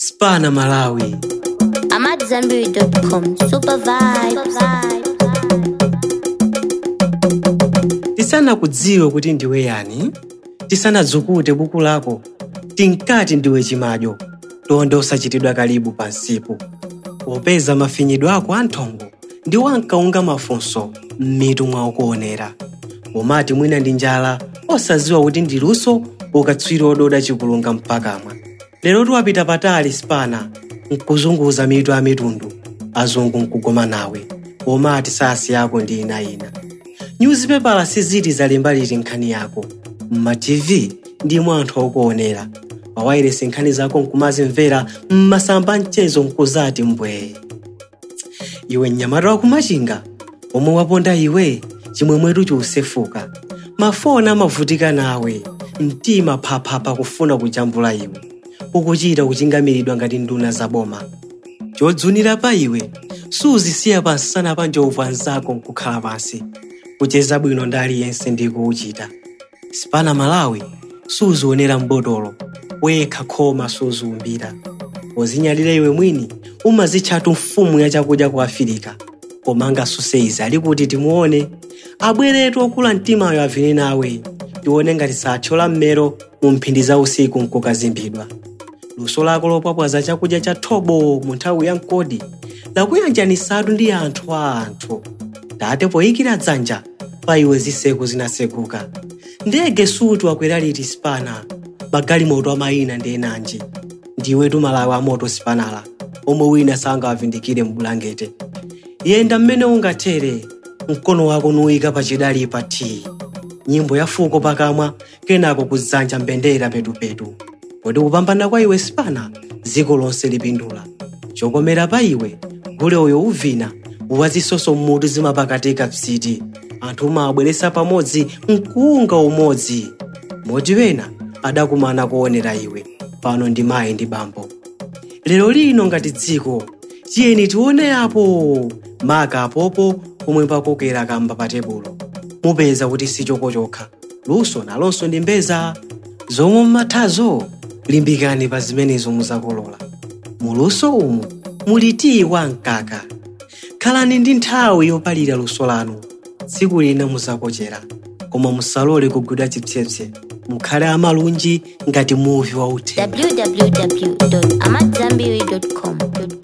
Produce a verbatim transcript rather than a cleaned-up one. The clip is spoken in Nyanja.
Spana Malawi. I'm at Zambiri dot com. Super vibes. Tisana kudziwa kuti ndiwe yani, tisana dzukute buku lako, tinkati ndiwe chimadyo, tonde usachitidwa kalibu pansipo. Popeza mafinyidwe ako anthongo, ndi wankaunga mafunso m'mitu mwa ukuonera. Pomati mwina ndi njala, osaziwa kuti ndi luso, ukatswiri ododa chikulunga mpakamwa. Lero tuwapita patali Spana, nkuzunguza mitu a mitundu, azungu nkugoma nawe, pomati sasi yako ndi ina ina. Newspaper siziti zalemba liti nkhani yako, mma T V ndi mwanthu okuonera, pawayiresi nkhani zako nkumazimvera mmasamba mchezo nkuzati mbwe. Iwe mnyamata wakumachinga, omwe waponda iwe, chimwemwetu chusefuka, mafona amavutika nawe, mtima phaphapha kufuna kujambula iwe, ukuchita kuchingamiridwa ngati nduna zaboma. Chodzunira pa iwe, suzisiya pansana pa njovu anzako nkukhala pansi, kucheza bwino ndali yense ndi kuuchita. Spana Malawi, suzionera mbotolo, wekha khoma suzuumbira. Uzinyalira iwe mwini, umazitchatu mfumu ya chakudya ku Afirika, komanga suseiza ali kuti timuone, abweretu okula mtimayo avine nawe, tione ngati sathyola mmero mu mphindi za usiku nkukazimbidwa. Luso lako lopapwaza chakudya cha thobo mu nthawi ya mkodi, lakuyanjanisatu ndi anthu a anthu. Tate poyikira dzanja, pa iwe ziseko zinasekuka. Ndege sutu wakwera liti Spana, magalimoto amayina ndi enanji. Ndiwe tumalawi amoto Spanala, omwe wina sanga avindikire mbulangete. Yenda mmene ungathere, mkono wako nuika pachidali pati. Nyimbo ya fuko pakamwa, kenako kudzanja mbendera petupetu. Kodi kupambana kwa iwe Spana, ziko lonse lipindula. Chokomera pa iwe, gule uyo uvina, uwazisoso mmutu zimapakatika psiti. Anthu maabweresa pamodzi, nkuunga umodzi. Moti wena, adakumana kuonera iwe, pano ndi mayi ndi bambo. Lero lino ngati dziko, tiyeni tione apo, maka apopo, pomwe pakokera kamba pa tebulo. Mupeza kuti si choko chokha, luso nalonso ndi mbeza. Zomwe mmathazo, limbikani pa zimenezo muzakolola. Muluso umu, mulitiyi wa mkaka. Khalani ndi nthawi yopalira luso lanu, tsiku lina muzakochera, koma musalole kugwidwa chipsepse, mukhale amalunji ngati muvi wa uthenga. w w w dot amadzambiri dot com